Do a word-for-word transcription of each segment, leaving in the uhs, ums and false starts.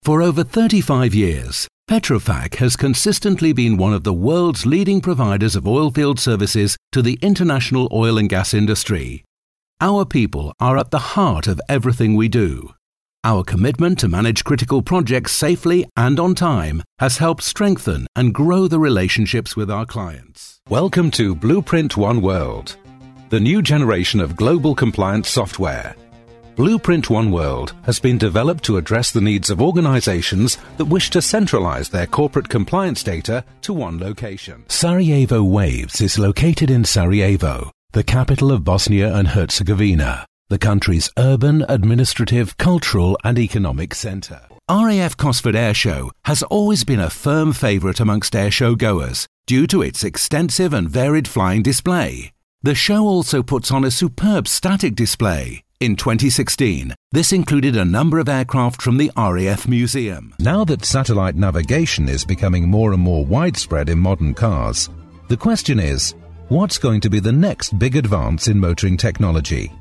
For over thirty-five years, Petrofac has consistently been one of the world's leading providers of oilfield services to the international oil and gas industry. Our people are at the heart of everything we do. Our commitment to manage critical projects safely and on time has helped strengthen and grow the relationships with our clients. Welcome to Blueprint One World, the new generation of global compliance software. Blueprint One World has been developed to address the needs of organizations that wish to centralize their corporate compliance data to one location. Sarajevo Waves is located in Sarajevo, the capital of Bosnia and Herzegovina, the country's urban, administrative, cultural and economic centre. R A F Cosford Airshow has always been a firm favourite amongst airshow goers due to its extensive and varied flying display. The show also puts on a superb static display. In twenty sixteen, this included a number of aircraft from the R A F Museum. Now that satellite navigation is becoming more and more widespread in modern cars, the question is, what's going to be the next big advance in motoring technology?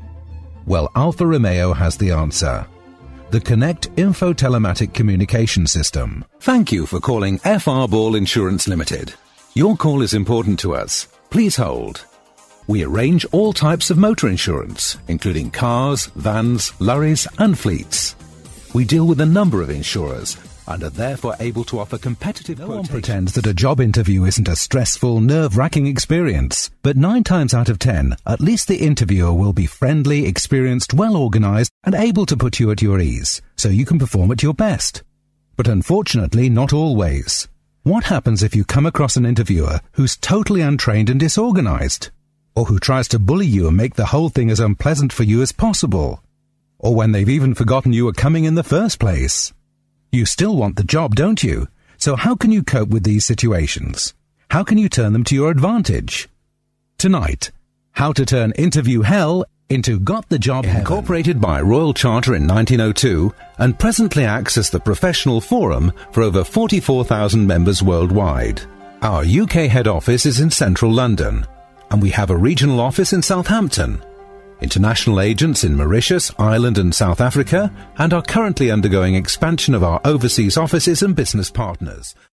Well, Alfa Romeo has the answer. The Connect Info Telematic Communication System. Thank you for calling F R Ball Insurance Limited. Your call is important to us. Please hold. We arrange all types of motor insurance, including cars, vans, lorries and fleets. We deal with a number of insurers and are therefore able to offer competitive quotations. No one pretends that a job interview isn't a stressful, nerve-wracking experience. But nine times out of ten, at least the interviewer will be friendly, experienced, well-organized and able to put you at your ease, so you can perform at your best. But unfortunately, not always. What happens if you come across an interviewer who's totally untrained and disorganized? Or who tries to bully you and make the whole thing as unpleasant for you as possible? Or when they've even forgotten you were coming in the first place? You still want the job, don't you? So how can you cope with these situations? How can you turn them to your advantage? Tonight, how to turn interview hell into got the job heaven. Incorporated by Royal Charter in nineteen oh two and presently acts as the professional forum for over forty-four thousand members worldwide. Our U K head office is in central London, and we have a regional office in Southampton, international agents in Mauritius, Ireland and South Africa, and are currently undergoing expansion of our overseas offices and business partners.